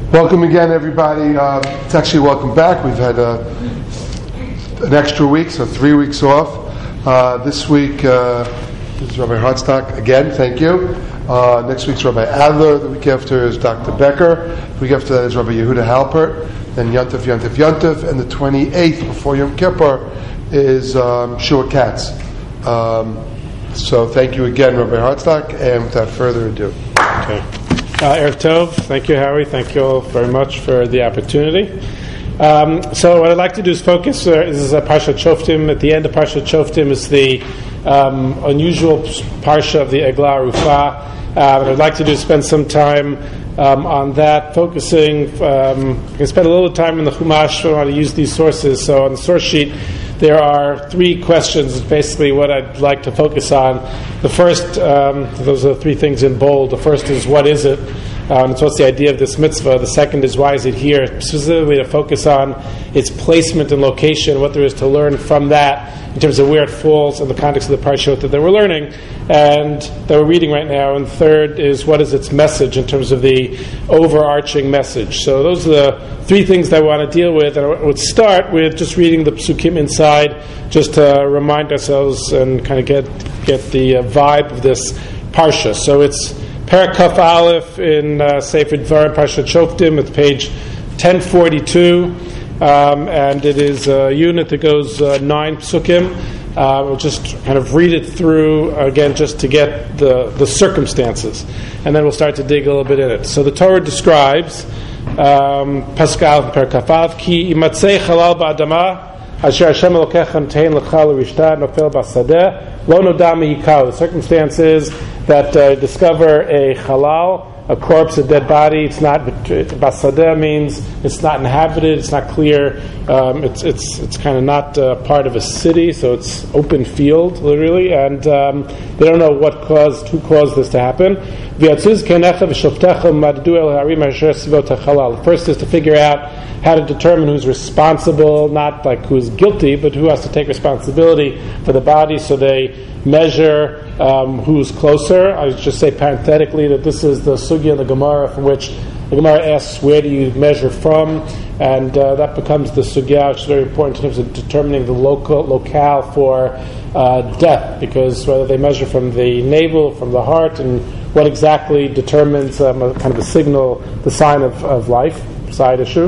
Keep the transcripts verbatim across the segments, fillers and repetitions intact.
Welcome again, everybody. Uh, it's actually welcome back. We've had uh, an extra week, so three weeks off. Uh, this week uh, is Rabbi Hartstock again. Thank you. Uh, next week's Rabbi Adler. The week after is Doctor Becker. The week after that is Rabbi Yehuda Halpert. Then Yontif, Yontif, Yontif. And the twenty-eighth, before Yom Kippur, is um, Shua Katz. Um, so thank you again, Rabbi Hartstock. And without further ado. Okay. Uh, Erev Tov, thank you, Harry. Thank you all very much for the opportunity. Um, so what I'd like to do is focus. Uh, this is a Parshat Shoftim. At the end of Parshat Shoftim is the um, unusual parsha of the Eglah Rufa. Uh, what I'd like to do is spend some time um, on that, focusing. Um, I'm going to spend a little time in the Chumash. I want to use these sources. So on the source sheet, there are three questions, basically what I'd like to focus on. The first, um, those are the three things in bold. The first is, what is it? Um, it's what's the idea of this mitzvah. The second is, why is it here? Specifically to focus on its placement and location, what there is to learn from that in terms of where it falls in the context of the parashot that we're learning and that we're reading right now. And third is, what is its message in terms of the overarching message. So those are the three things that I want to deal with. And I would start with just reading the psukim inside, just to remind ourselves and kind of get get the uh, vibe of this parsha. So it's Perek Kaf Aleph in uh, Sefer Dvarim Parshat Shoftim. It's page ten forty-two, um, and it is a unit that goes uh, nine psukim. Uh, we'll just kind of read it through again, just to get the the circumstances, and then we'll start to dig a little bit in it. So the Torah describes um, Pascal Perek Kaf Aleph ki imatzei chalal ba'adama asher Hashem Elokechem tein lecha l'rishta nofel b'sadeh lo noda miyikal. The circumstances that uh, discover a halal, a corpse, a dead body. It's not basadeh means it's not inhabited. It's not clear. Um, it's it's it's kind of not uh, part of a city, so it's open field, literally, and um, they don't know what caused, who caused this to happen. The first is to figure out how to determine who's responsible, not like who's guilty, but who has to take responsibility for the body. So they measure um, who's closer. I would just say parenthetically that this is the sugya in the Gemara from which the Gemara asks, where do you measure from? And uh, that becomes the sugya, which is very important in terms of determining the local locale for uh, death, because whether they measure from the navel, from the heart, and what exactly determines um, a kind of a signal, the sign of, of life, side issue.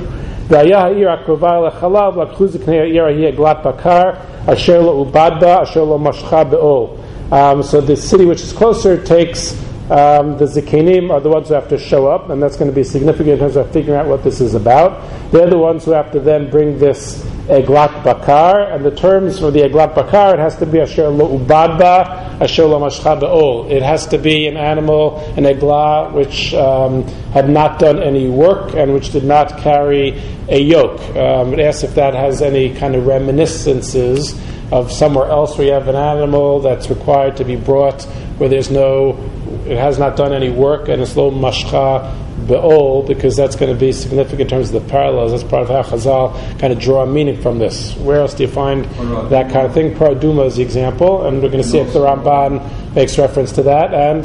Um, so the city which is closer takes um, the Zikanim are the ones who have to show up, and that's going to be significant in terms of figuring out what this is about. They're the ones who have to then bring this Eglat Bakar, and the terms for the Eglat Bakar, it has to be Asher Lo Ubadba, Asher Lo Mashcha Be'ol. It has to be an animal, an Eglah, which um, had not done any work and which did not carry a yoke. Um, it asks if that has any kind of reminiscences of somewhere else where you have an animal that's required to be brought where there's no, it has not done any work, and it's Lo Mashcha Be'ol, because that's going to be significant in terms of the parallels. That's part of how Chazal kind of draw meaning from this. Where else do you find that kind of thing? Paraduma is the example, and we're going to see if the Ramban makes reference to that. And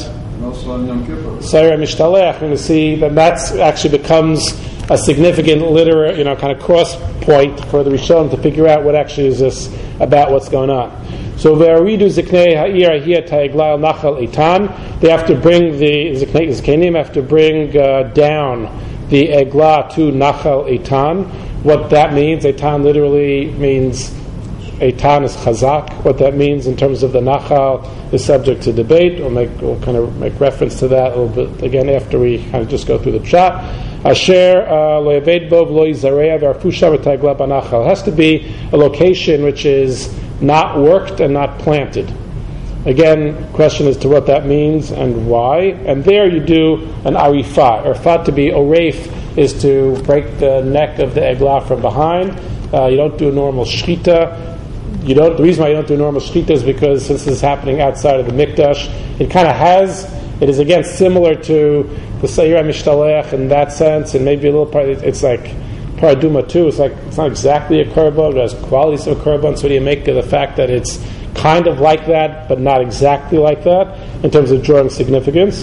Saira Mishtalech, we're going to see that that's actually becomes a significant literary, you know, kind of cross point for the Rishon to figure out what actually is this about, what's going on. So ve'aridu ziknei ha'ir ahiyah ta'eglah nachal itan. They have to bring the zikanim have to bring uh, down the eglah to nachal itan. What that means, itan literally means itan is chazak. What that means in terms of the nachal is subject to debate. We'll make we'll kind of make reference to that a little bit again after we kind of just go through the pshat. Asher lo yaved bov lo yizareya v'arfusha v'tagla banachal. It has to be a location which is not worked and not planted. Again, question as to what that means and why. And there you do an arifah. Arifah, to be oreif, is to break the neck of the eglah from behind. Uh, you don't do a normal shchita. You don't. The reason why you don't do normal shchita is because since this is happening outside of the mikdash, it kind of has. It is again similar to the Seira Mishtalech in that sense, and maybe a little part. It's like paraduma too. It's like it's not exactly a korban, but it has qualities of a korban. So what do you make of the fact that it's kind of like that, but not exactly like that in terms of drawing significance?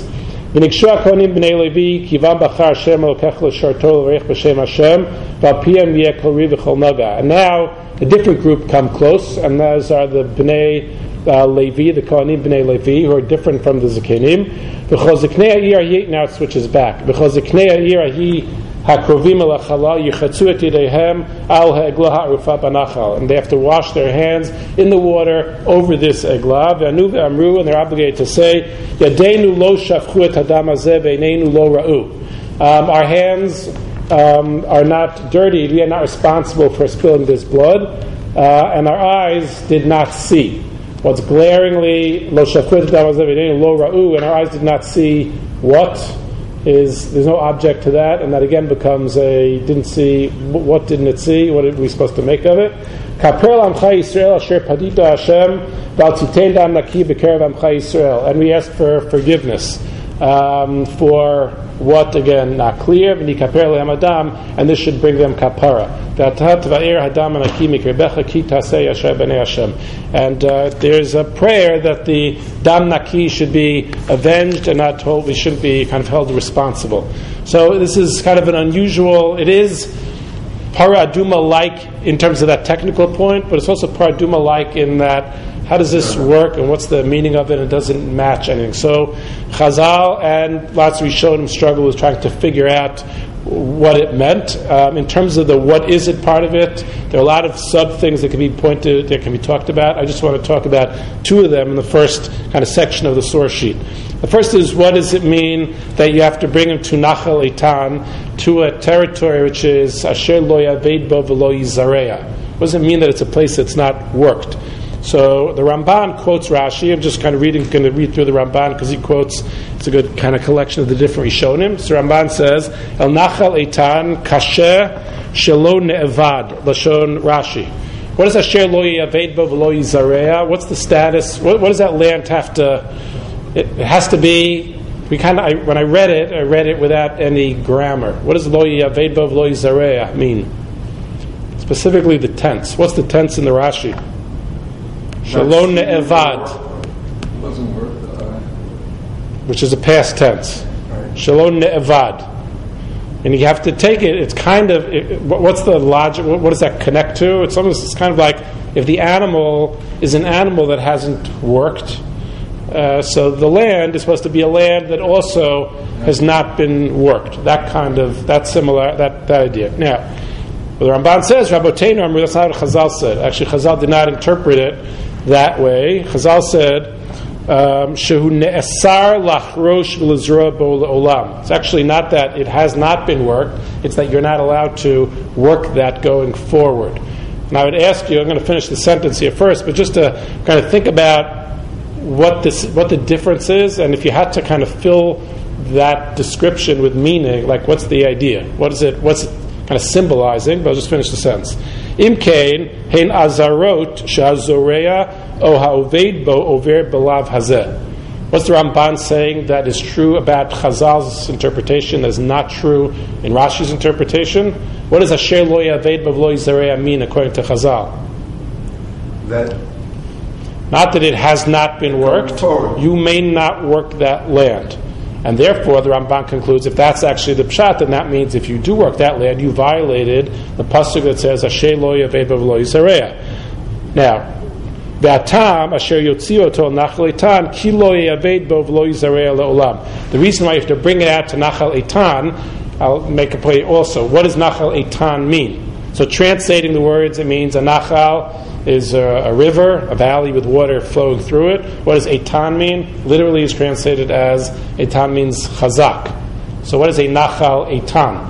V'nikshu hakohanim b'nei Levi kivam b'char Hashem elokech l'sharto l'reich b'shem Hashem v'alpiyem yeh kol ri v'chol naga. And now a different group come close, and those are the b'nei uh, Levi, the kohanim b'nei Levi, who are different from the zakenim. V'chol ziknei ha'ir ha'yi, now it switches back. V'chol ziknei ha'ir ha'yi hakrovim el hachala yichatzu et yideihem al ha'eglah ha'rufa b'nachal, and they have to wash their hands in the water over this eglah. V'anu v'amru, and they're obligated to say, Yadeinu lo shafchu et hadam hazeh v'eineinu lo ra'u. Um, our hands um, are not dirty. We are not responsible for spilling this blood, uh, and our eyes did not see. What's glaringly lo shafchu et hadam hazeh v'eineinu lo ra'u, and our eyes did not see what is, there's no object to that, and that again becomes a didn't see. What didn't it see? What are we supposed to make of it? And we ask for forgiveness um, for what, again, not clear, and this should bring them kapara. And uh, there's a prayer that the dam naki should be avenged and not told, we shouldn't be kind of held responsible. So this is kind of an unusual, it is paraduma-like in terms of that technical point, but it's also paraduma-like in that how does this work and what's the meaning of it? It doesn't match anything. So Chazal and lots of Rishonim struggle with trying to figure out what it meant. Um, in terms of the what is it part of it, there are a lot of sub things that can be pointed, that can be talked about. I just want to talk about two of them in the first kind of section of the source sheet. The first is, what does it mean that you have to bring him to Nachal Eitan, to a territory which is Asher lo yaved bo v'lo yizarea? What does it mean that it's a place that's not worked? So the Ramban quotes Rashi. I'm just kind of reading, going to read through the Ramban because he quotes, it's a good kind of collection of the different Rishonim. So Ramban says, El Nachal Eitan kasher shelo ne'evad, Lashon Rashi. What does Asher lo yaved bo v'lo yizarea? What's the status? What, what does that land have to, it, it has to be, we kind of, I, when I read it, I read it without any grammar. What does lo yaved bo v'lo yizarea mean? Specifically the tense. What's the tense in the Rashi? Shalom ne'evad, which is a past tense. Shalom ne'evad, and you have to take it. It's kind of it, what's the logic? What, what does that connect to? It's almost it's kind of like if the animal is an animal that hasn't worked. Uh, so the land is supposed to be a land that also has not been worked. That kind of that similar that, that idea. Now, the Ramban says Rabboteinu Amru. That's not what Chazal said. Actually, Chazal did not interpret it that way. Chazal said, "Shehu ne'esar lachrosh v'lizra bo le'olam." It's actually not that it has not been worked; it's that you're not allowed to work that going forward. And I would ask you, I'm going to finish the sentence here first, but just to kind of think about what this, what the difference is, and if you had to kind of fill that description with meaning, like what's the idea? What is it? What's it kind of symbolizing? But I'll just finish the sentence. Imkein hein azarot shazorea o haoved bo over belav hazeh. What's the Ramban saying that is true about Chazal's interpretation that is not true in Rashi's interpretation? What does Asher lo yaved bo v'lo yizarea mean according to Chazal? That not that it has not been worked. You may not work that land. And therefore, the Ramban concludes, if that's actually the pshat, then that means if you do work that land, you violated the pasuk that says, Asher lo yaved bo v'lo yizarea. Now, V'atam asher yotzio oto Nachal Eitan ki lo yaved bo v'lo yizarea le'olam. The reason why you have to bring it out to Nachal Eitan, I'll make a point also. What does Nachal Eitan mean? So translating the words, it means a Nachal is a, a river, a valley with water flowing through it. What does Eitan mean? Literally is translated as, Eitan means chazak. So what is a Nachal Eitan?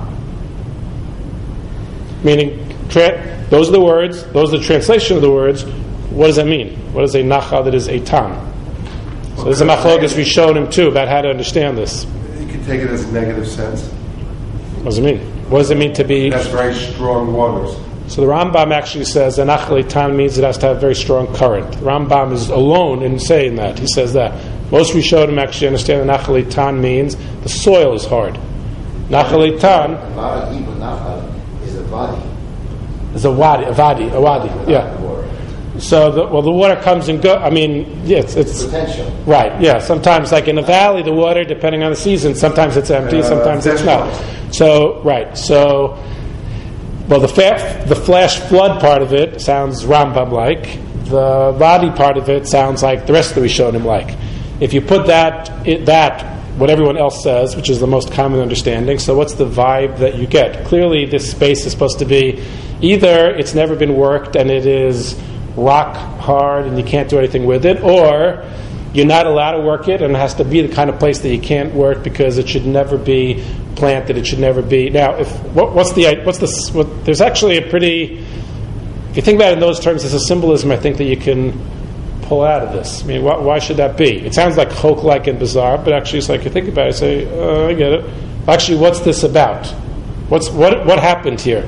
Meaning, tra- those are the words, those are the translation of the words. What does that mean? What is a Nachal that is Eitan? So there's a machlokas we showed him too about how to understand this. You can take it as a negative sense. What does it mean? What does it mean to be... That's very strong waters. So the Rambam actually says that Nachal Eitan means it has to have very strong current. The Rambam is alone in saying that. He says that. Most we showed him actually understand that Nachal Eitan means the soil is hard. Nachal Eitan is a vadi. is a wadi, a vadi, a wadi, yeah. So, the, well, the water comes and go. I mean, yeah, it's, it's Potential. right. Yeah, sometimes, like in the valley, the water, depending on the season, sometimes it's empty, Uh, sometimes it's not. potential. So, right. So, well, the fa- the flash flood part of it sounds Rambam-like. The body part of it sounds like the rest of the Rishonim like. If you put that it, that what everyone else says, which is the most common understanding, so what's the vibe that you get? Clearly, this space is supposed to be either it's never been worked and it is rock hard and you can't do anything with it, or you're not allowed to work it and it has to be the kind of place that you can't work because it should never be planted. It should never be. Now, if what, what's the what's the what, there's actually a pretty. If you think about it in those terms, there's a symbolism I think that you can pull out of this. I mean, why, why should that be? It sounds like chok-like and bizarre, but actually, it's like you think about it, you say, uh, I get it. Actually, what's this about? What's what what happened here?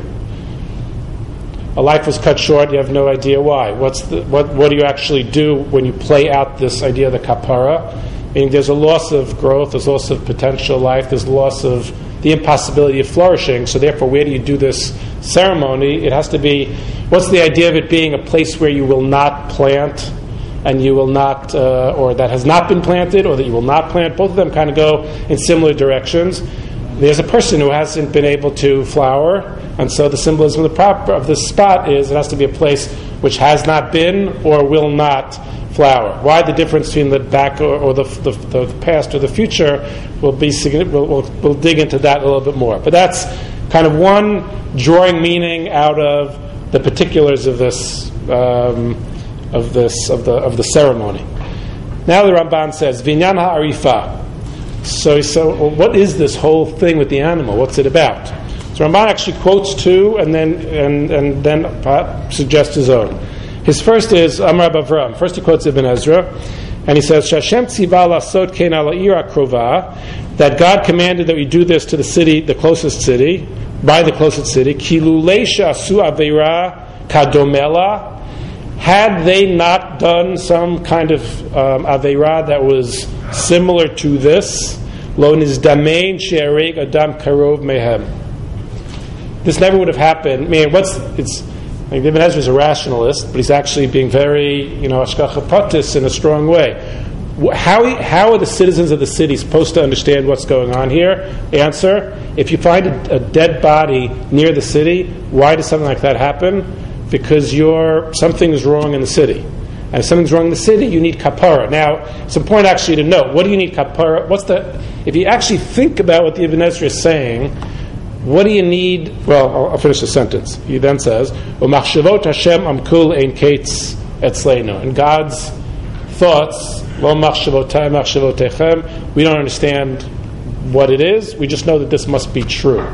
A life was cut short. You have no idea why. What's the, what? What do you actually do when you play out this idea of the kapara? I mean, there's a loss of growth. There's loss of potential life. There's loss of the impossibility of flourishing. So therefore, where do you do this ceremony? It has to be. What's the idea of it being a place where you will not plant, and you will not, uh, or that has not been planted, or that you will not plant? Both of them kind of go in similar directions. There's a person who hasn't been able to flower, and so the symbolism of the prop of this spot is it has to be a place which has not been or will not flower. Why the difference between the back or, or the, the the past or the future will be we'll, we'll, we'll dig into that a little bit more. But that's kind of one drawing meaning out of the particulars of this um, of this of the of the ceremony. Now the Ramban says Vinyan ha'arifa. So, so well, what is this whole thing with the animal? What's it about? So Ramban actually quotes two, and then and and then uh, suggests his own. His first is Amar Bavram. First he quotes Ibn Ezra, and he says Shashem tziva lasot ken al ha'ir krova, that God commanded that we do this to the city, the closest city, by the closest city. Kilulei shasu aveira kadomela. Had they not done some kind of um, aveira that was similar to this, lo nizdamein she'areg adam karov mehem. This never would have happened. I mean, what's it's? Like Ibn Ezra is a rationalist, but he's actually being very, you know, ashkacha pratis in a strong way. How how are the citizens of the city supposed to understand what's going on here? Answer: if you find a, a dead body near the city, why does something like that happen? Because you're something is wrong in the city, and if something's wrong in the city, you need kapara. Now, it's important actually to know what do you need kapara. What's the? If you actually think about what the Ibn Ezra is saying, what do you need? Well, I'll, I'll finish the sentence. He then says, "U'machshavot Hashem amkul ein kates etzleinu." And God's thoughts, lo machshavotay machshavotechem. We don't understand what it is. We just know that this must be true.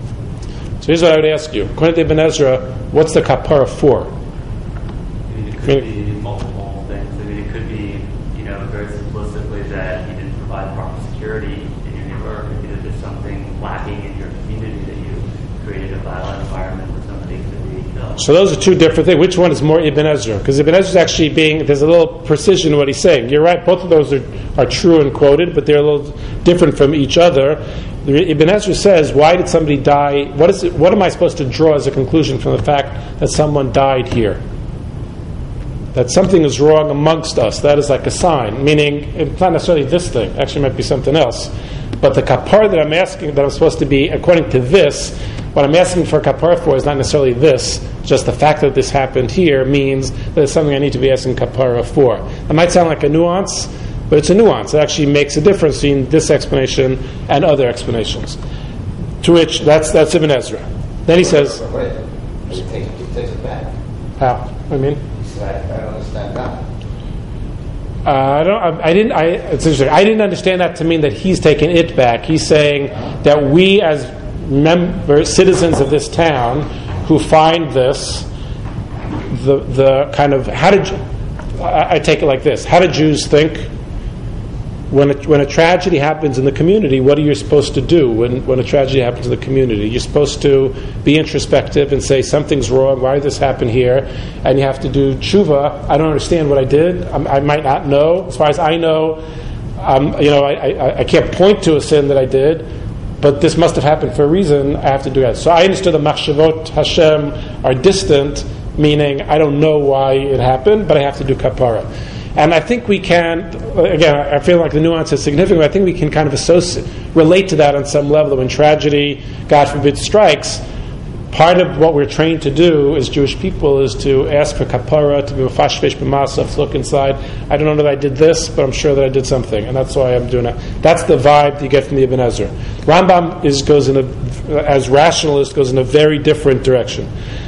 So here's what I would ask you. According to Ibn Ezra, what's the kapara for? I mean, it could be multiple things. I mean, it could be, you know, very simplistically that you didn't provide proper security in your neighborhood. It could be that there's something lacking in your community, that you created a violent environment where somebody could be killed. So those are two different things. Which one is more Ibn Ezra? Because Ibn Ezra is actually being, there's a little precision in what he's saying. You're right, both of those are, are true and quoted, but they're a little different from each other. Ibn Ezra says, why did somebody die? What is it, what am I supposed to draw as a conclusion from the fact that someone died here? That something is wrong amongst us. That is like a sign, meaning it's not necessarily this thing. Actually, it might be something else. But the kapar that I'm asking, that I'm supposed to be, according to this, what I'm asking for kapar for is not necessarily this. Just the fact that this happened here means that it's something I need to be asking kapara for. It might sound like a nuance, but it's a nuance. It actually makes a difference between this explanation and other explanations. To which, that's that's Ibn Ezra. Then he says... Wait, wait. He takes, he takes it back. How? I mean... He said, I, I don't understand that. Uh, I don't. I, I didn't. I, it's interesting. I didn't understand that to mean that he's taking it back. He's saying that we, as members, citizens of this town, who find this, the the kind of how did I, I take it like this? How do Jews think? When a, when a tragedy happens in the community, what are you supposed to do when, when a tragedy happens in the community? You're supposed to be introspective and say, something's wrong, why did this happen here? And you have to do tshuva. I don't understand what I did. I, I might not know. As far as I know, um, you know, I, I, I can't point to a sin that I did, but this must have happened for a reason. I have to do that. So I understood the machshavot Hashem are distant meaning I don't know why it happened, but I have to do kapara. And I think we can, again, I feel like the nuance is significant, but I think we can kind of associate, relate to that on some level. When tragedy, God forbid, strikes, part of what we're trained to do as Jewish people is to ask for kapara, to be mafashvesh b'masaf, look inside. I don't know that I did this, but I'm sure that I did something, and that's why I'm doing it. That's the vibe that you get from the Ibn Ezra. Rambam is goes in a, as rationalist, goes in a very different direction.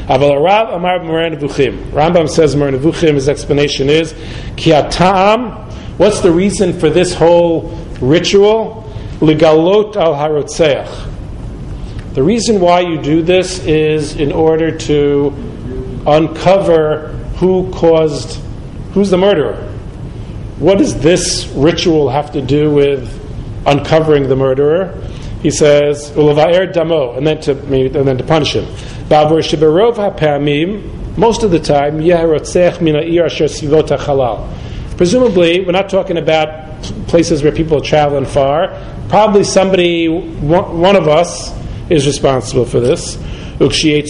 Rambam says Moreh Nevuchim, his explanation is, Ki ha'ta'am, what's the reason for this whole ritual? Ligalot al harotzeach. The reason why you do this is in order to uncover who caused, who's the murderer. What does this ritual have to do with uncovering the murderer? He says, "Ulava'er damo," and then to and then to punish him. Most of the time, presumably, we're not talking about places where people are traveling far. Probably somebody, one of us, is responsible for this. When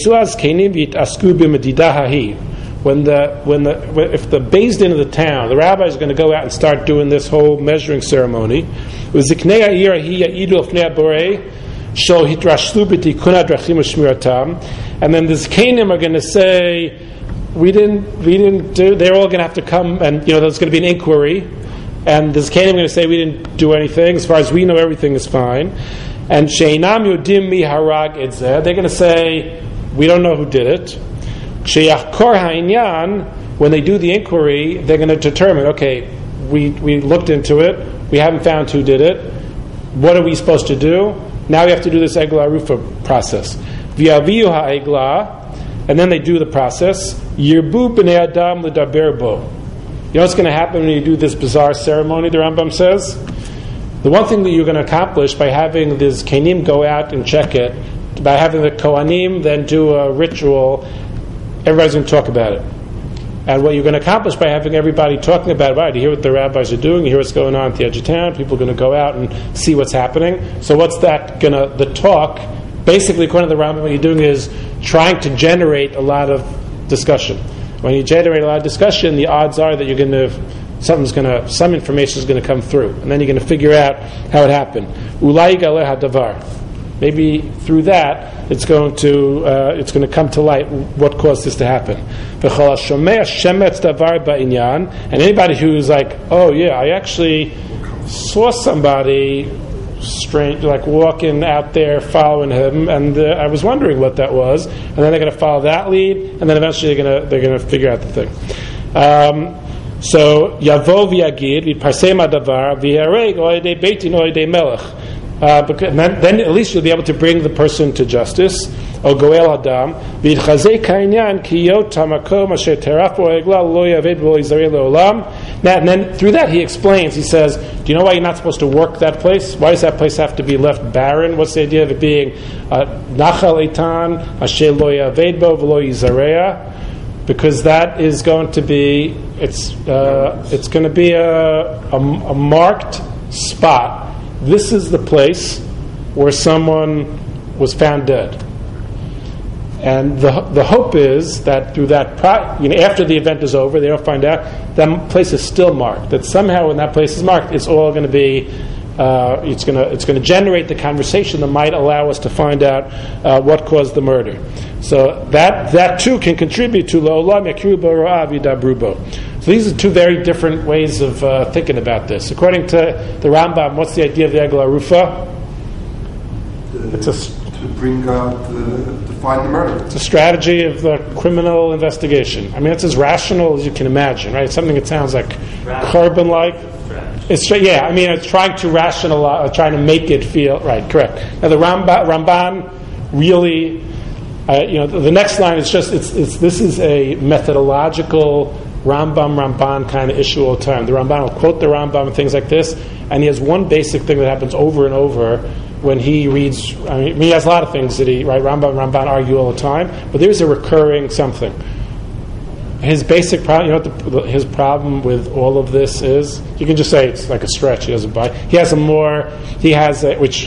the when the if the Beis Din of the town, the rabbi is going to go out and start doing this whole measuring ceremony. And then the Zikanim are going to say, we didn't we didn't do. They're all going to have to come, and you know there's going to be an inquiry, and the Zikanim are going to say we didn't do anything. As far as we know, everything is fine. And Sheinam Yodim Mi Harag Etzeh, they're going to say we don't know who did it. Sheyachkor Ha'inyan, when they do the inquiry, they're going to determine, okay, we we looked into it, we haven't found who did it. What are we supposed to do? Now we have to do this Eglah Arufa process. V'yaviyu ha'eglah, and then they do the process. Yirbu b'nei adam l'daber bo. You know what's going to happen when you do this bizarre ceremony, the Rambam says? The one thing that you're going to accomplish by having this Kenim go out and check it, by having the Kohanim then do a ritual, everybody's going to talk about it. And what you're going to accomplish by having everybody talking about it, right, you hear what the rabbis are doing, you hear what's going on at the edge of town, people are going to go out and see what's happening. So what's that going to, the talk, basically according to the Rambam, what you're doing is trying to generate a lot of discussion. When you generate a lot of discussion, the odds are that you're going to, something's going to, some information is going to come through. And then you're going to figure out how it happened. Ulai galeh hadavar. Maybe through that, it's going to uh, it's going to come to light what caused this to happen. And anybody who's like, oh yeah, I actually saw somebody strange, like walking out there following him, and uh, I was wondering what that was. And then they're going to follow that lead, and then eventually they're going to they're going to figure out the thing. Um, so yavo v'yagid v'parsem hadavar v'yareg oidei beitin oidei melech. Uh, because then, then at least you'll be able to bring the person to justice. Or goel adam v'chazei kainyan kiyot hamakom asher terafu egla lo yaved v'lo yizarei leolam. Now, and then through that he explains. He says, "Do you know why you're not supposed to work that place? Why does that place have to be left barren? What's the idea of it being nachal eitan asher lo yaved bo v'lo yizarei? Because that is going to be it's uh, it's going to be a, a, a marked spot." This is the place where someone was found dead. And the the hope is that through that, pro, you know, after the event is over, they'll find out that place is still marked. That somehow when that place is marked, it's all going to be, uh, it's going to it's going to generate the conversation that might allow us to find out uh, what caused the murder. So that that too can contribute to La'olam Yakru Bo Ra'ah V'Yidabru Bo. So these are two very different ways of uh, thinking about this. According to the Rambam, what's the idea of the Eglah Arufa? It's a, to bring out, the, to find the murderer. It's a strategy of the criminal investigation. I mean, it's as rational as you can imagine, right? It's something that sounds like carbon-like. It's yeah. I mean, it's trying to rationalize, trying to make it feel right. Correct. Now the Ramba, Ramban really, uh, you know, the, the next line is just it's, it's this is a methodological Rambam Ramban kind of issue all the time. The Ramban will quote the Rambam and things like this, and he has one basic thing that happens over and over when he reads. I mean, he has a lot of things that he right. Rambam and Ramban argue all the time, but there's a recurring something. His basic problem, you know, what the, his problem with all of this is, you can just say it's like a stretch. He doesn't buy. He has a more. He has a, which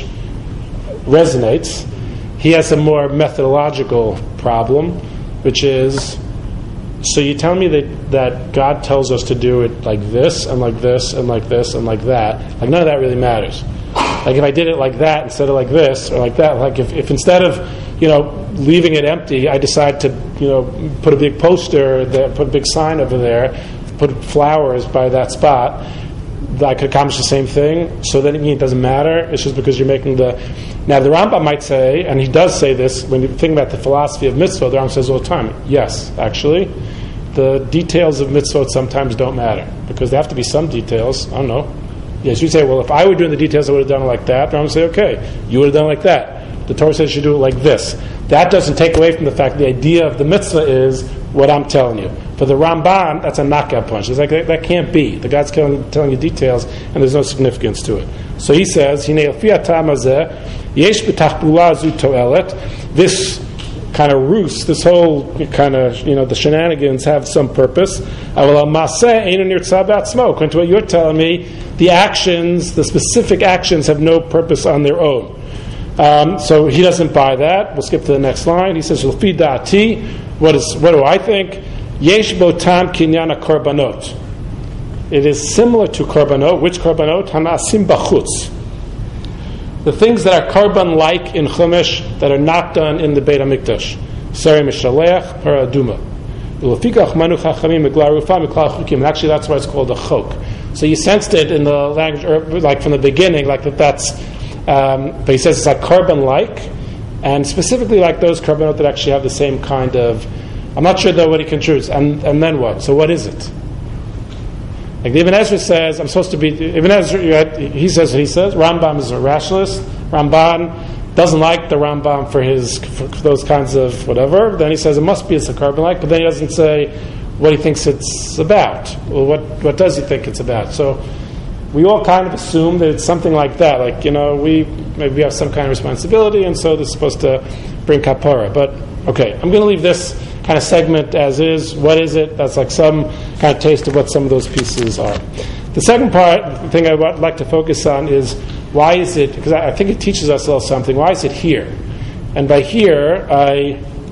resonates. He has a more methodological problem, which is so you tell me that, that God tells us to do it like this and like this and like this and like that. Like none of that really matters. Like if I did it like that instead of like this or like that, like if, if instead of, you know, leaving it empty, I decide to, you know, put a big poster there, put a big sign over there, put flowers by that spot, I could accomplish the same thing. So then it doesn't matter. It's just because you're making the... Now the Rambam might say, and he does say this, when you think about the philosophy of mitzvah, the Rambam says all the time, yes, actually, the details of mitzvot sometimes don't matter. Because there have to be some details. I don't know. Yes, you say, well, if I were doing the details, I would have done it like that. The Rambam would say, okay, you would have done it like that. The Torah says you should do it like this. That doesn't take away from the fact the idea of the mitzvah is what I'm telling you. For the Ramban, that's a knockout punch. It's like, that, that can't be. The God's telling, telling you details, and there's no significance to it. So he says, this kind of ruse, this whole kind of, you know, the shenanigans have some purpose. According to what you're telling me, the actions, the specific actions have no purpose on their own. Um, so he doesn't buy that. We'll skip to the next line. He says, "L'fi da'ati." What is? What do I think? Yesh botam kinyan korbanot. It is similar to korbanot. Which korbanot? Hanasim bachutz. The things that are korban-like in Chumash that are not done in the Beit HaMikdash. Sari mishaleach, paraduma. L'fikach manu chachamim mikla rufa mikla chukim. Actually, that's why it's called a chok. So you sensed it in the language, or like from the beginning, like that. That's. Um, but he says it's like korban-like, and specifically like those korbanot that actually have the same kind of. I'm not sure though what he construes. And and then what? So what is it? Like the Ibn Ezra says, I'm supposed to be. Ibn Ezra, he says what he says. Rambam is a rationalist. Ramban doesn't like the Rambam for his for those kinds of whatever. Then he says it must be it's a korban-like, but then he doesn't say what he thinks it's about. Well, what what does he think it's about? So. We all kind of assume that it's something like that. Like, you know, we maybe have some kind of responsibility, and so this is supposed to bring kapara. But, okay, I'm going to leave this kind of segment as is. What is it? That's like some kind of taste of what some of those pieces are. The second part, the thing I would like to focus on is why is it, because I think it teaches us a little something, why is it here? And by here, I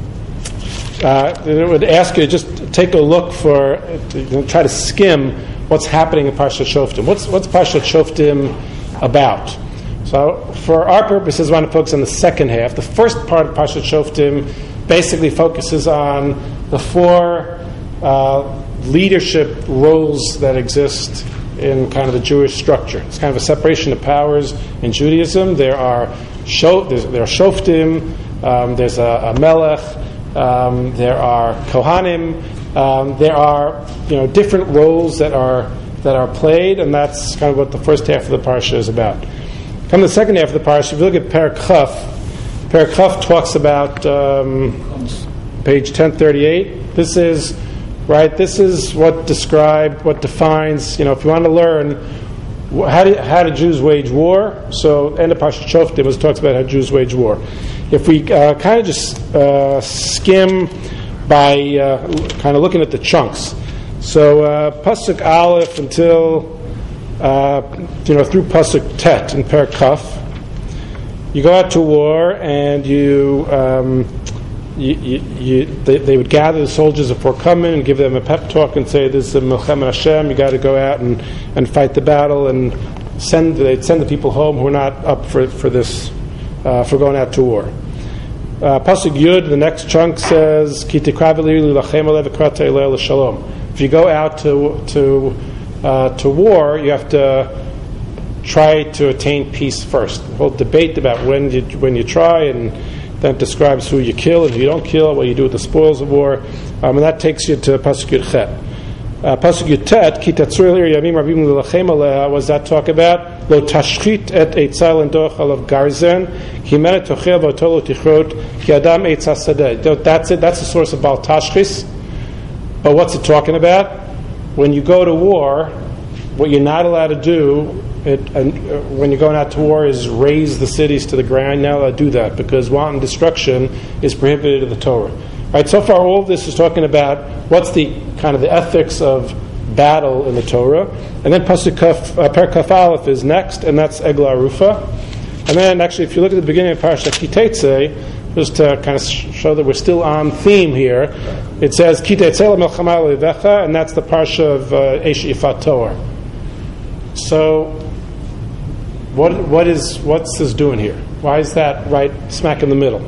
uh, would ask you to just take a look for, you know, try to skim what's happening in Parshat Shoftim. What's what's Parshat Shoftim about? So, for our purposes, I want to focus on the second half. The first part of Parshat Shoftim basically focuses on the four uh, leadership roles that exist in kind of the Jewish structure. It's kind of a separation of powers in Judaism. There are sho- there are Shoftim. Um, there's a, a Melech. Um, there are Kohanim. Um, there are, you know, different roles that are that are played, and that's kind of what the first half of the parsha is about. Come to the second half of the parsha, if you look at Perek Chaf, Perek Chaf talks about um, page ten thirty-eight. This is right. This is what described, what defines. You know, if you want to learn how do how do Jews wage war, so end of Parshat Shoftim was talks about how Jews wage war. If we uh, kind of just uh, skim. By uh, kind of looking at the chunks. So uh, Pasuk Aleph until, uh, you know, through Pasuk Tet in Perek Kaf, you go out to war and you, um, you, you, you they, they would gather the soldiers before coming and give them a pep talk and say, this is a Milchem Hashem, you got to go out and, and fight the battle, and send they'd send the people home who are not up for, for this, uh, for going out to war. Uh, Pasuk Yud, the next chunk says, Ki tikra v'li l'lachem alev v'krata eleh l'shalom. If you go out to to uh, to war, you have to try to attain peace first. The whole debate about when you when you try, and then describes who you kill and who you don't kill, what you do with the spoils of war, um, and that takes you to Pasuk Yud Chet. Uh, Pasuk Yud Tet, Ki tatzur lir yamim rabim l'lachem aleha. What does that talk about? Lo tashchit et eitzah l'endoch alav garzen. That's it. That's the source of Baal Tashchis. But what's it talking about? When you go to war, what you're not allowed to do, it, and, uh, when you're going out to war, is raise the cities to the ground. You're not allowed to do that because wanton destruction is prohibited in the Torah. Right. So far, all of this is talking about what's the kind of the ethics of battle in the Torah, and then Pasuk Kaf, uh, Perek Kaf Aleph is next, and that's Eglah Arufa. And then, actually, if you look at the beginning of Parashat Ki Teitzei, just to kind of show that we're still on theme here. It says, Ki te'etzeh le'melchama l'oivecha, and that's the parsha of uh, Eish Ifat Toar. So, what what is what's this doing here? Why is that right smack in the middle?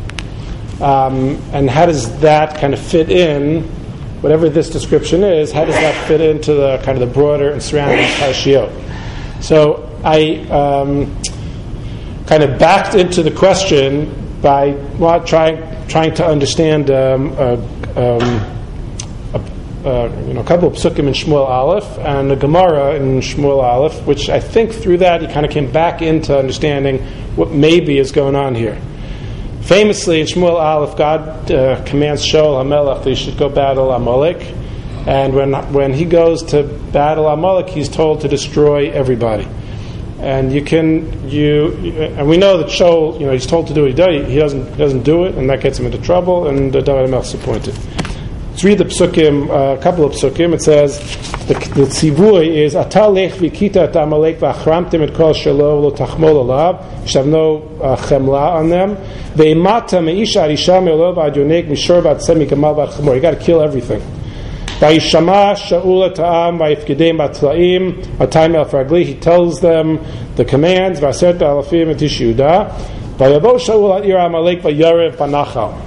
Um, and how does that kind of fit in, whatever this description is, how does that fit into the kind of the broader and surrounding parashiyot? So I um, kind of backed into the question by well, trying trying to understand um, a, um, a, a, you know, a couple of psukim in Shmuel Aleph and a Gemara in Shmuel Aleph, which I think through that he kind of came back into understanding what maybe is going on here. Famously, in Shmuel Aleph, God uh, commands Shaul HaMelech that he should go battle Amalek. And when when he goes to battle Amalek, he's told to destroy everybody. And you can you and we know that Shaul, you know, he's told to do it. He doesn't he doesn't do it, and that gets him into trouble. And David HaMelech is appointed. Let's read the psukim, uh, a couple of psukim. It says the, the tzivui is Ata lech v'kita et Amalek v'achramtem et kol shelo lo tachmol alav. You should have no uh, chemla on them. Ve'imata meisha arisha me'olo v'ad yonek mishor v'ad semi gamal v'ad chamor. You got to kill everything. Vayishama Shaul ta'am vayifkedem batlaim atayim el fragli. He tells them the commands. V'aseret alafim et ish Yehuda. Vayavo Shaul at ir Amalek v'yarev banachal.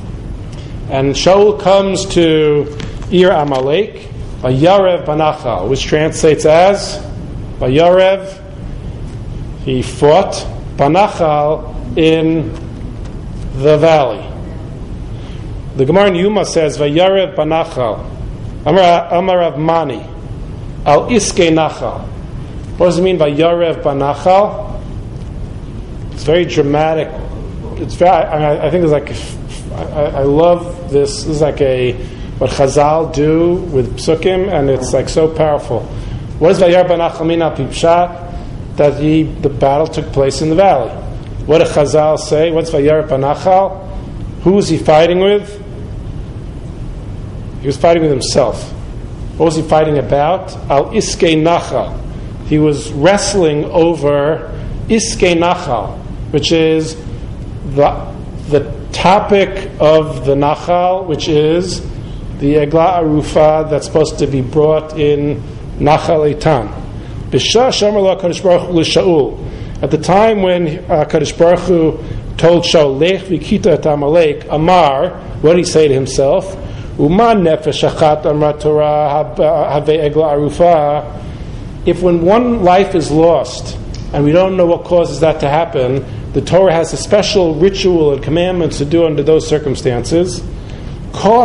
And Shaul comes to Ir Amalek, Vayarev Banachal, which translates as Vayarev, he fought Banachal in the valley. The Gemara in Yuma says Vayarev Banachal, Amarav Mani, Al Iske Nachal. What does it mean Vayarev Banachal? It's very dramatic. It's very. I, mean, I think it's like. I, I love this. This is like a what Chazal do with psukim, and it's like so powerful. What is Vayar Banachal mean al Pipshat? That he the battle took place in the valley. What did Chazal say? What's Vayar Banachal? Who was he fighting with? He was fighting with himself. What was he fighting about? Al Iske Nachal. He was wrestling over Iske Nachal, which is the the topic of the Nachal, which is the Egla Arufa that's supposed to be brought in Nachal Eitan. At the time when uh, Kadosh Baruch Hu told Shaul, Lech v'kita et Amalek, Amar, what did he say to himself? Uman nefesh achat amra Torah have Egla Arufa. If when one life is lost, and we don't know what causes that to happen, the Torah has a special ritual and commandments to do under those circumstances. How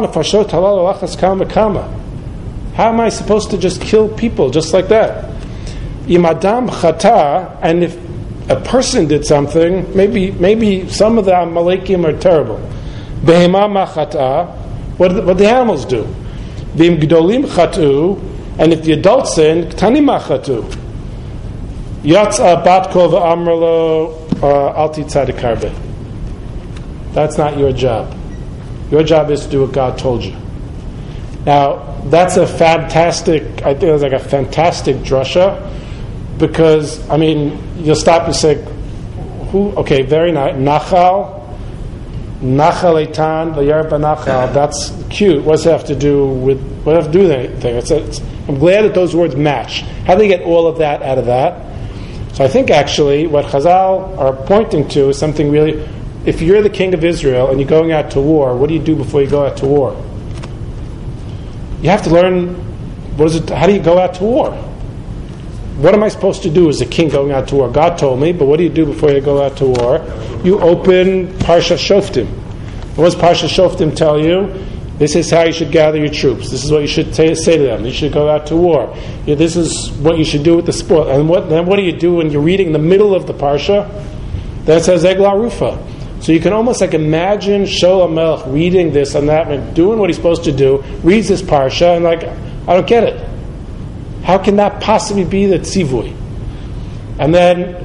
am I supposed to just kill people just like that? Imadam chata, and if a person did something, maybe maybe some of the Amalekim are terrible. Behema machata, what do the, what the animals do? Vim gdolim chatu, and if the adults sin, ktanim machatu. Yatza batko v'amrlo. Alti tzadik harbe. That's not your job. Your job is to do what God told you. Now, that's a fantastic, I think it was like a fantastic drasha, because, I mean, you'll stop and say, who, okay, very nice, Nachal, Nachal Eitan, Vayar Banachal, that's cute. What does it have to do with, what does it have to do with anything? It's, it's, I'm glad that those words match. How do they get all of that out of that? So I think actually what Chazal are pointing to is something really, if you're the king of Israel and you're going out to war, what do you do before you go out to war? You have to learn, what is it, how do you go out to war? What am I supposed to do as a king going out to war? God told me, but what do you do before you go out to war? You open Parsha Shoftim. What does Parsha Shoftim tell you? This is how you should gather your troops. This is what you should t- say to them. You should go out to war. You know, this is what you should do with the spoil. And what, then what do you do when you're reading the middle of the Parsha? Then it says Egla Rufa. So you can almost like imagine Shaul HaMelech reading this and that and doing what he's supposed to do, reads this Parsha, and like, I don't get it. How can that possibly be the tzivui? And then,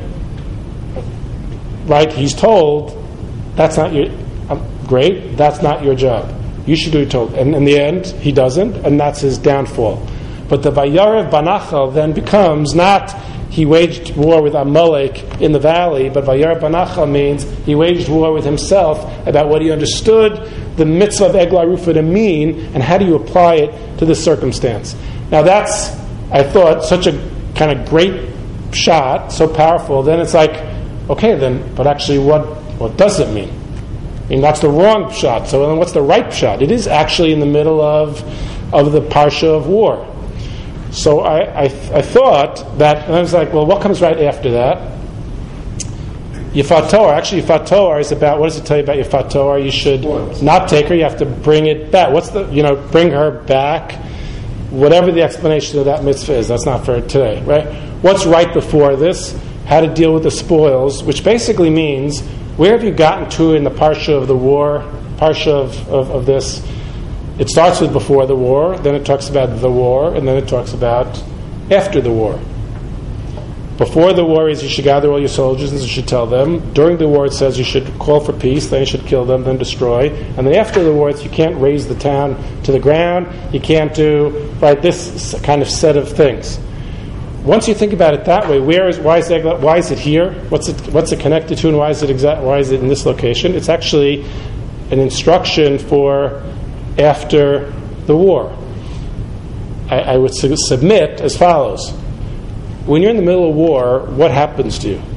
like he's told, that's not your, um, great, that's not your job. You should do what you're told. And in the end, he doesn't, and that's his downfall. But the Vayarev Banachal then becomes not he waged war with Amalek in the valley, but Vayar Banachal means he waged war with himself about what he understood the mitzvah of Eglah Rufa to mean, and how do you apply it to this circumstance. Now that's, I thought, such a kind of great shot, so powerful. Then it's like, okay, then, but actually what, what does it mean? I mean, that's the wrong shot. So then what's the right shot? It is actually in the middle of, of the Parsha of war. So I, I, I thought that, and I was like, well, what comes right after that? Yifat Torah. Actually, Yifat Torah is about, what does it tell you about Yifat Torah? You should not take her, you have to bring it back. What's the, you know, bring her back, whatever the explanation of that mitzvah is. That's not for today, right? What's right before this? How to deal with the spoils, which basically means, where have you gotten to in the Parsha of the war, Parsha of, of, of this? It starts with before the war, then it talks about the war, and then it talks about after the war. Before the war is you should gather all your soldiers and you should tell them. During the war it says you should call for peace, then you should kill them, then destroy. And then after the war it's you can't raise the town to the ground, you can't do, right, this kind of set of things. Once you think about it that way, where is why is it, why is it here? What's it what's it connected to, and why is it exact? Why is it in this location? It's actually an instruction for after the war. I, I would su- submit as follows: when you're in the middle of war, what happens to you?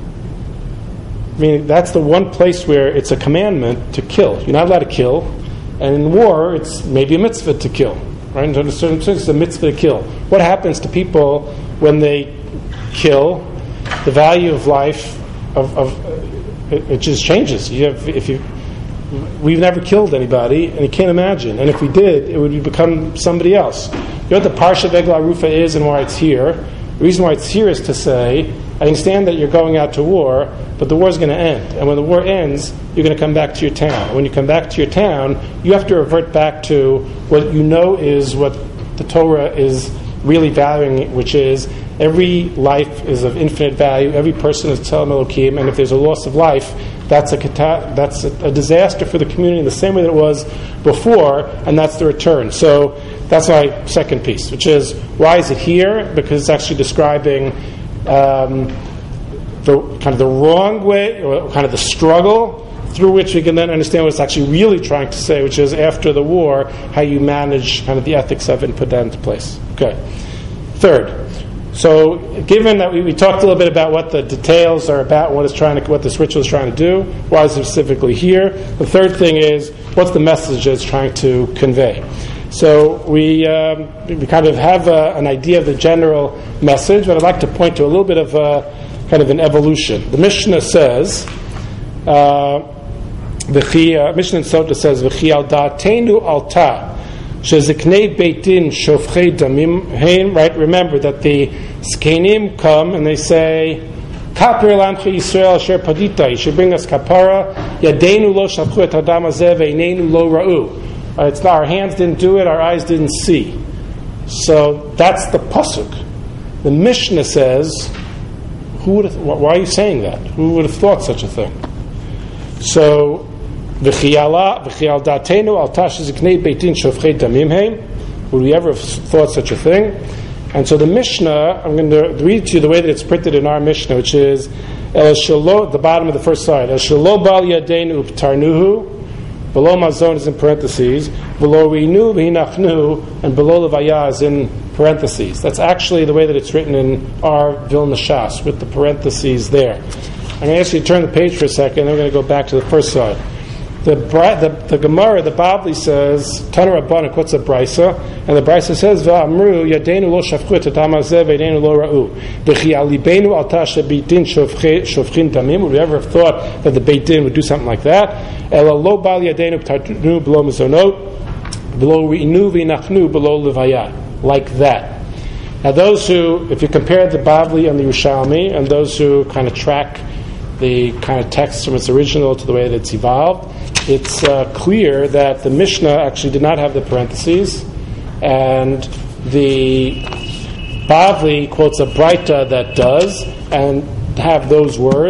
I mean, that's the one place where it's a commandment to kill. You're not allowed to kill, and in war, it's maybe a mitzvah to kill. Right? In a certain sense, it's a mitzvah to kill. What happens to people when they kill? The value of life of, of it, it just changes. You have if you we've never killed anybody, and you can't imagine. And if we did, it would become somebody else. You know what the Parsha of Eglah Rufa is and why it's here? The reason why it's here is to say, I understand that you're going out to war, but the war is going to end. And when the war ends, you're going to come back to your town. And when you come back to your town, you have to revert back to what you know is what the Torah is really valuing, which is every life is of infinite value. Every person is Tzelem Elokim, and if there's a loss of life, that's a that's a, a disaster for the community in the same way that it was before, and that's the return. So that's my second piece, which is, why is it here? Because it's actually describing um, the kind of the wrong way, or kind of the struggle through which we can then understand what it's actually really trying to say, which is after the war, how you manage kind of the ethics of it and put that into place. Okay. Third. So, given that we, we talked a little bit about what the details are about, what it's trying to, what this ritual is trying to do, why is it specifically here? The third thing is, what's the message it's trying to convey? So we um, we kind of have a, an idea of the general message, but I'd like to point to a little bit of a, kind of an evolution. The Mishnah says, uh, the Mishnah in Sota says, "V'chi al da'atenu alta." Sheziknei beitin shofchei damim hein. Right. Remember that the Zkenim come and they say, "Kapir lamcha Yisrael asher padita." You should bring us kapara. Yadeinu lo shafchu et hadam hazeh ve'inenu lo ra'u. It's not, our hands didn't do it, our eyes didn't see. So that's the pasuk. The Mishnah says, "Who would have, why are you saying that? Who would have thought such a thing?" So. Would we ever have thought such a thing? And so the Mishnah, I'm going to read to you the way that it's printed in our Mishnah, which is El Shalo, the bottom of the first slide. El Shalo Bal Yadeinu Tarnuhu. Below Mazon is in parentheses. Below Reinu V'Hinachnu, and below Levaya is in parentheses. That's actually the way that it's written in our Vilna Shas, with the parentheses there. I'm going to ask you to turn the page for a second, then we're going to go back to the first slide. The, the the Gemara, the Bavli says, Tana Rabbanan quotes a Brisa, and the Brisa says, "Va'amru yadeinu lo shafchu et hadam hazeh ve'inenu lo ra'u. V'chi al libenu al ta shebeit din shofchin damim." Would we ever have thought that the Beit Din would do something like that? Ela lo bal yadeinu tarnu below mizonot, below re'inu v'inachnu, below levaya, like that. Now, those who, if you compare the Bavli and the Yerushalmi, and those who kind of track the kind of text from its original to the way that it's evolved, it's uh, clear that the Mishnah actually did not have the parentheses, and the Bavli quotes a Braita that does, and have those words,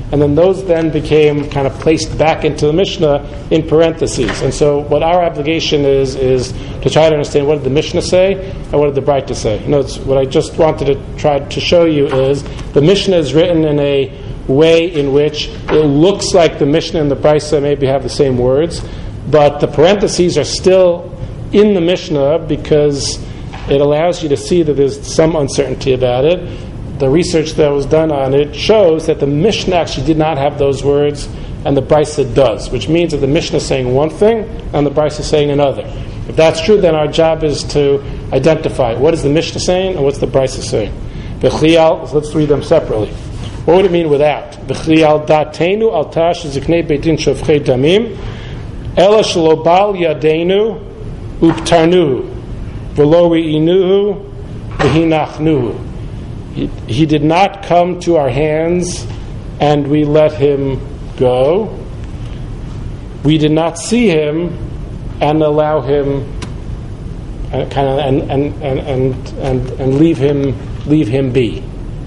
and then those then became kind of placed back into the Mishnah in parentheses. And so what our obligation is, is to try to understand what did the Mishnah say and what did the Braita say. You know, it's, what I just wanted to try to show you is the Mishnah is written in a way in which it looks like the Mishnah and the Braita maybe have the same words, but the parentheses are still in the Mishnah because it allows you to see that there's some uncertainty about it. The research that was done on it shows that the Mishnah actually did not have those words, and the Braisa does, which means that the Mishnah is saying one thing and the Braisa is saying another. If that's true, then our job is to identify what is the Mishnah saying and what's the Braisa saying. B'chiyal, let's read them separately. What would it mean without? B'chiyal datenu al tash ziknei beitin shofchei damim ela shelo bal yadeinu uptarnuhu v'lo ri'inuhu v'hinachnuhu. He, he did not come to our hands and we let him go. We did not see him and allow him uh, kind of and and, and, and, and and leave him leave him be.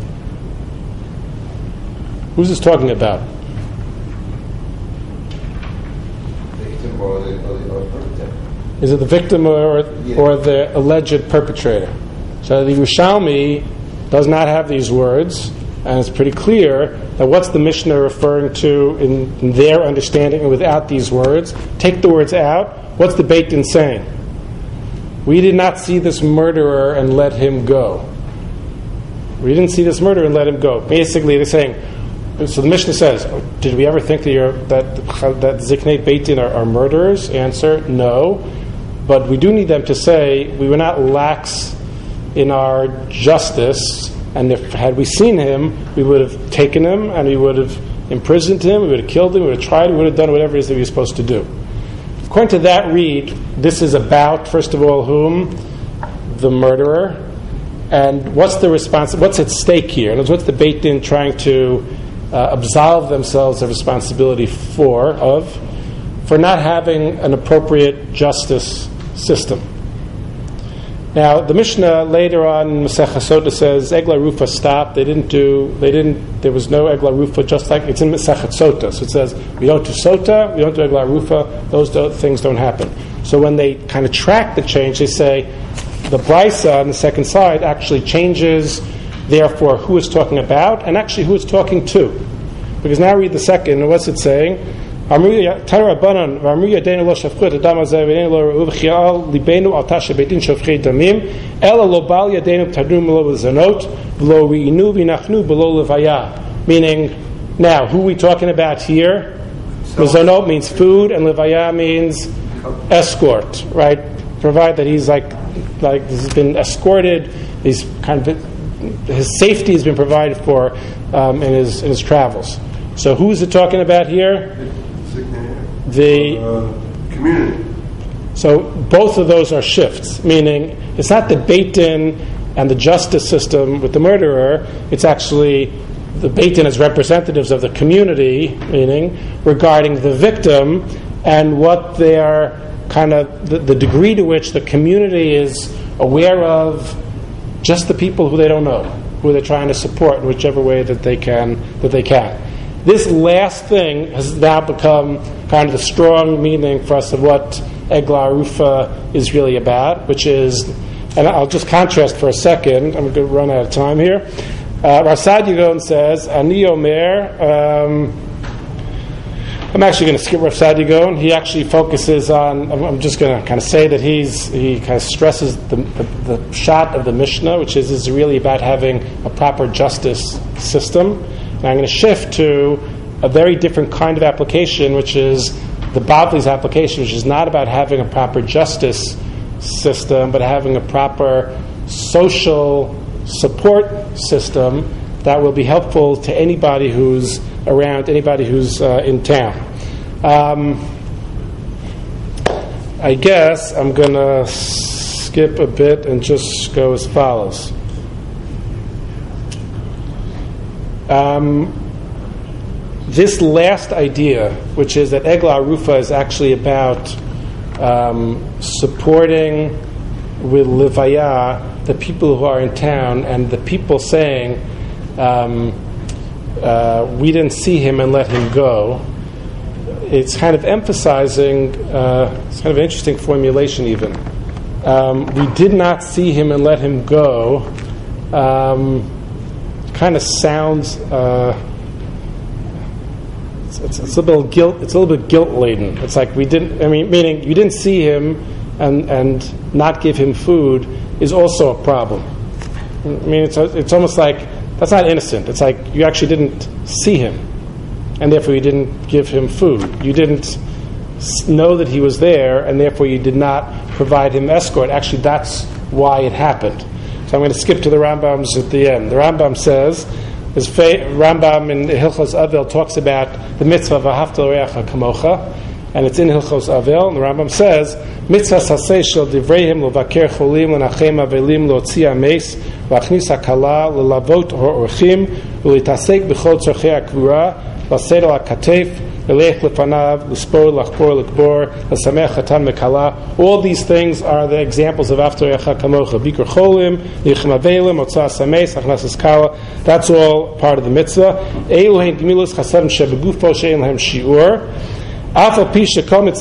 Who's this talking about? Victim or the, or the or perpetrator. Is it the victim or Yeah. or the alleged perpetrator? So the Yerushalmi does not have these words, and it's pretty clear that what's the Mishnah referring to in, in their understanding and without these words. Take the words out. What's the Beit Din saying? We did not see this murderer and let him go. We didn't see this murderer and let him go. Basically, they're saying, so the Mishnah says, did we ever think that you're, that, that Ziknei Beit Din are, are murderers? Answer, no. But we do need them to say, we were not lax in our justice, and if had we seen him, we would have taken him and we would have imprisoned him, we would have killed him, we would have tried, we would have done whatever it is that we were supposed to do. According to that read, this is about, first of all, whom? The murderer. And what's the response? What's at stake here? In other words, what's the Beit Din trying to uh, absolve themselves of responsibility for, of, for not having an appropriate justice system? Now, the Mishnah later on in Masechah Sota says Egla Rufa stopped. They didn't do. They didn't. There was no Egla Rufa. Just like it's in Masechah Sota, so it says we don't do Sota, we don't do Egla Rufa. Those do, things don't happen. So when they kind of track the change, they say the Braisa on the second side actually changes. Therefore, who is talking about, and actually who is talking to, because now read the second. And what's it saying? So both of meaning, now, who are we talking about here? Mezonot means food, and levaya means escort, right? Provide that he's like, like he's been escorted, he's kind of, his safety has been provided for um, in his in his travels. So who's it talking about here? The uh, community. So both of those are shifts, meaning it's not the Beit Din and the justice system with the murderer, it's actually the Beit Din as representatives of the community, meaning regarding the victim and what their kind of, the, the degree to which the community is aware of just the people who they don't know, who they're trying to support in whichever way that they can, that they can. This last thing has now become kind of the strong meaning for us of what Egla Rufa is really about, which is, and I'll just contrast for a second, I'm going to run out of time here. Uh, Rav Saadia Gaon says, Ani Omer, um, I'm actually going to skip Rav Saadia Gaon. He actually focuses on, I'm, I'm just going to kind of say that he's, he kind of stresses the, the, the shot of the Mishnah, which is, is really about having a proper justice system. And I'm going to shift to a very different kind of application, which is the Bavli's application, which is not about having a proper justice system, but having a proper social support system that will be helpful to anybody who's around, anybody who's uh, in town. Um, I guess I'm going to skip a bit and just go as follows. Um, this last idea, which is that Egla Rufa is actually about um, supporting with Levaya the people who are in town, and the people saying, um, uh, we didn't see him and let him go, it's kind of emphasizing, uh, it's kind of an interesting formulation even. Um, we did not see him and let him go um, kind of sounds, uh, it's, it's, it's a little guilt, it's a little bit guilt-laden. It's like we didn't, I mean, meaning you didn't see him and, and not give him food is also a problem. I mean, it's, it's almost like, that's not innocent. It's like you actually didn't see him, and therefore you didn't give him food. You didn't know that he was there, and therefore you did not provide him escort. Actually, that's why it happened. So I'm going to skip to the Rambam's at the end. The Rambam says, his fa- Rambam in Hilchos Avil talks about the mitzvah of Ahavta l'reacha kamocha, and it's in Hilchos Avil, and the Rambam says, mitzvah saseh shel divrehim l'vaker cholim l'nachem avelim l'otzi ames l'achnis hakala l'lavot ha'orchim l'litasek b'chol tzorchei hakvura l'seder l'katef l'leich lefanav l'spor l'achbor l'kbor l'samech chatan mekala. All these things are the examples of Ahavta l'reacha kamocha. Bikur cholim, lichem avelim, otzas ames, achnas kala. That's all part of the mitzvah. Eilu hein gemilas chasadim shebegufo she'en lahem shiur. Even though they're all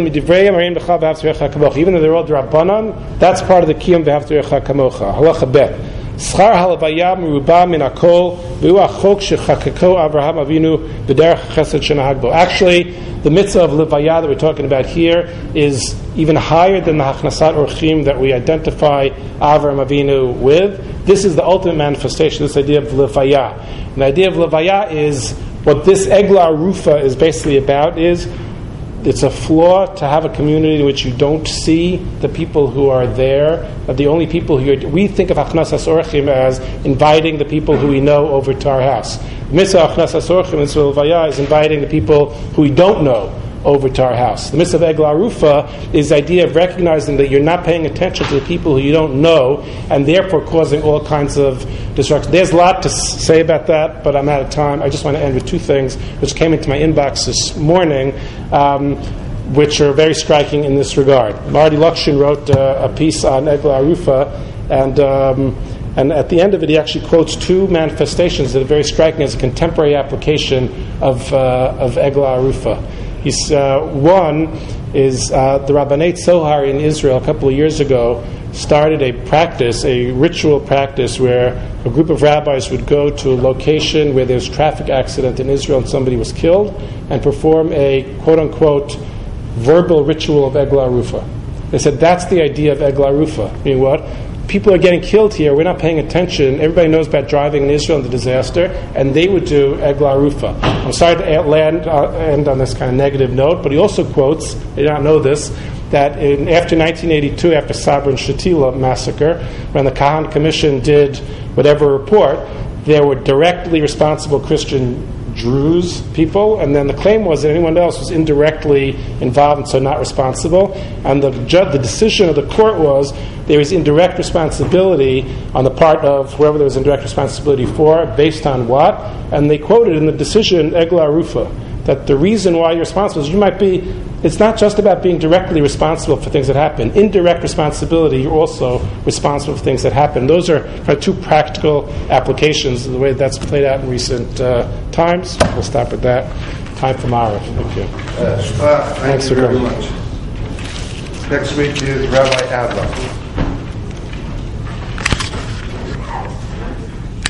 Drabanan, that's part of the Kiyum V'Havta L'Reacha Kamocha. Halacha Bet. Schar halavaya meruba min hakol v'hu achok shechakako Avraham Avinu b'derech chesed shenahag bo. Actually, the mitzvah of levaya that we're talking about here is even higher than the hachnasat orchim that we identify Avraham Avinu with. This is the ultimate manifestation, this idea of levaya. And the idea of levaya is, what this Egla Arufa is basically about is, it's a flaw to have a community in which you don't see the people who are there. The only people who are, we think of Achnasas Orchim as inviting the people who we know over to our house. The mitzvah of Achnasas Orchim in Tzvil Vaya is inviting the people who we don't know over to our house. The mitzvah of Egla Arufa is the idea of recognizing that you're not paying attention to the people who you don't know, and therefore causing all kinds of destruction. There's a lot to say about that, but I'm out of time. I just want to end with two things which came into my inbox this morning, um, which are very striking in this regard. Marty Lukshin wrote uh, a piece on Egla Arufa, and um, and at the end of it he actually quotes two manifestations that are very striking as a contemporary application of uh, of Egla Arufa. He's, uh, one is uh, the Rabbanei Tzohar in Israel a couple of years ago started a practice, a ritual practice, where a group of rabbis would go to a location where there's a traffic accident in Israel and somebody was killed, and perform a quote-unquote verbal ritual of Egla Arufa. They said that's the idea of Egla Arufa. Meaning what? People are getting killed here, we're not paying attention, everybody knows about driving in Israel and the disaster, and they would do Egla Arufa. I'm sorry to land, uh, end on this kind of negative note, but he also quotes, I did not know this, that in, after nineteen eighty-two, after Sabra and Shatila massacre, when the Kahan Commission did whatever report, there were directly responsible Christian Druze people, and then the claim was that anyone else was indirectly involved and so not responsible. And the ju- the decision of the court was there is indirect responsibility on the part of whoever there was indirect responsibility for, based on what? And they quoted in the decision Egla Arufa, that the reason why you're responsible is you might be, it's not just about being directly responsible for things that happen. Indirect responsibility, you're also responsible for things that happen. Those are kind of two practical applications of the way that's played out in recent uh, times. We'll stop at that. Time for Mara. Thank you. Uh, thank Thanks you for very coming. much. Next week is Rabbi Adler.